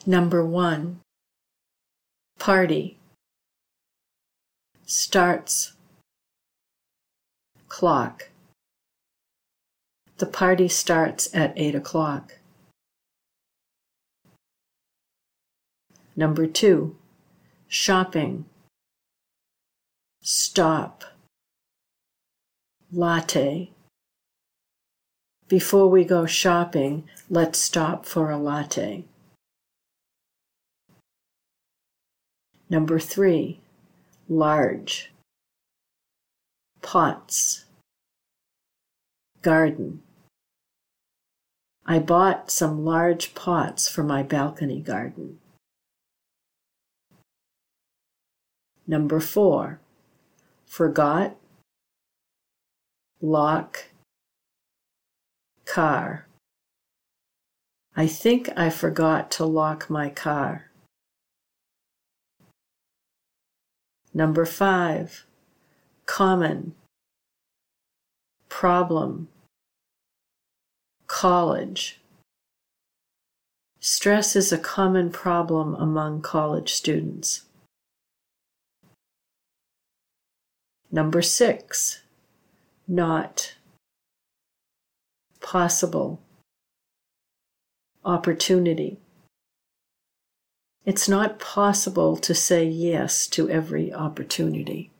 Number 1. Party. Starts. Clock. The party starts at 8 o'clock. Number 2. Shopping. Stop. Latte. Before we go shopping, let's stop for a latte. Number 3. Large. Pots. Garden. I bought some large pots for my balcony garden. Number 4. Forgot. Lock. Car. I think I forgot to lock my car. Number 5. Common. Problem. College. Stress is a common problem among college students. Number 6. Not. Possible. Opportunity. It's not possible to say yes to every opportunity.